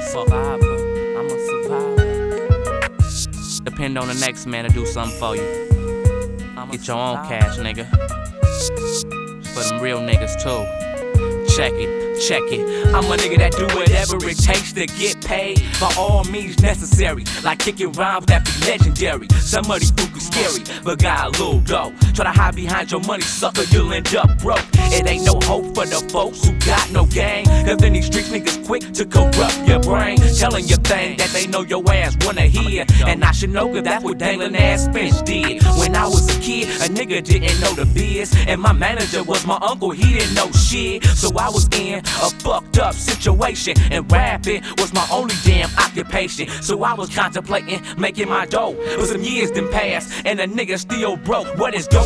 survivor. I'm a survivor. Depend on the next man to do something for you. Get your own cash, nigga. For them real niggas too. Check it. I'm a nigga that do whatever it takes to get paid by all means necessary. Like kicking rhymes that be legendary. Some of these fools scary, but got a little dough. Try to hide behind your money, sucker, you'll end up broke. It ain't no hope for the folks who got no game. Cause in these streets niggas quick to corrupt your brain. Telling your thing that they know your ass wanna hear. And I should know cause that's what dangling ass Finch did. When I was a kid, a nigga didn't know the biz. And my manager was my uncle, he didn't know shit. So I was in a fucked up situation, and rapping was my only damn occupation. So I was contemplating making my dough, but some years done passed and a nigga still broke. What is going